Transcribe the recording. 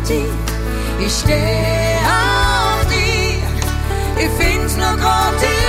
die, ich steh auf die, ich find's nur grad die